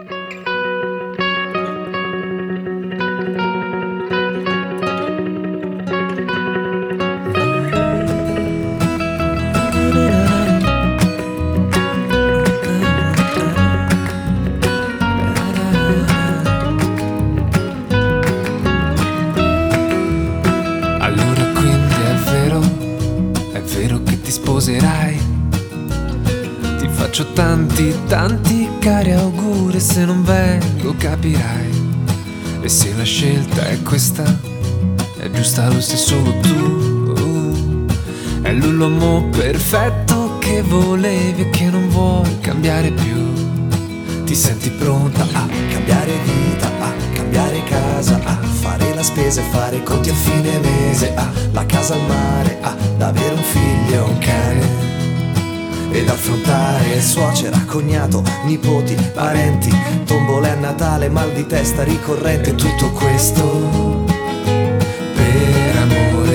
Allora quindi è vero che ti sposerai. Ti faccio tanti cari auguri, se non vengo capirai. E se la scelta è questa, è giusta lo sei solo tu. È lui l'uomo perfetto che volevi e che non vuoi cambiare più. Ti senti pronta a Cambiare vita, a cambiare casa, a fare la spesa e fare i conti a fine mese, a la casa al mare, ad avere un figlio e un cane. Ed affrontare suocera, cognato, nipoti, parenti, tombole a Natale, mal di testa ricorrente. Tutto questo per amore.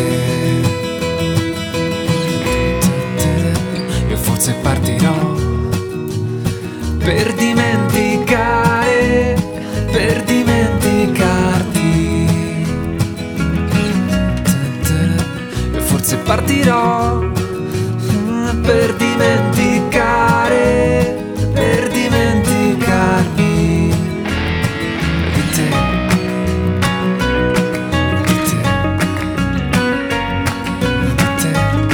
Io forse partirò per dimenticare, per dimenticarti. Io forse partirò per dimenticare, per dimenticarmi di te, di te, di te.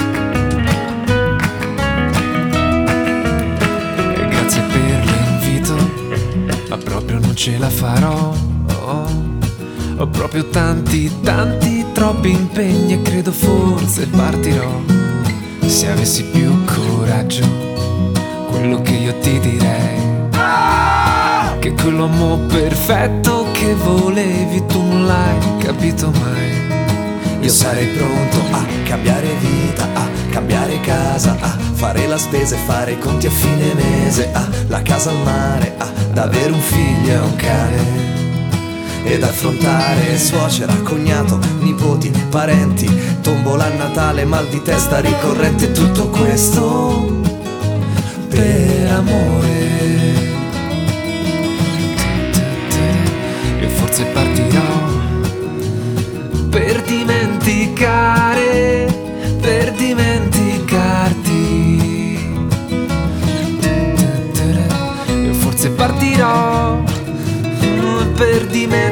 E grazie per l'invito, ma proprio non ce la farò. Ho proprio tanti, troppi impegni e credo forse partirò. Se avessi più coraggio, quello che io ti direi, che quell'uomo perfetto che volevi tu non l'hai capito mai. io sarei pronto a cambiare vita, a cambiare casa, a fare la spesa e fare i conti a fine mese, a la casa al mare, ad avere un figlio e un cane. Ed affrontare suocera, cognato, nipoti, parenti, tombola a Natale, mal di testa ricorrente. Tutto questo per amore. Io forse partirò per dimenticare, per dimenticarti. Io forse partirò per dimenticare,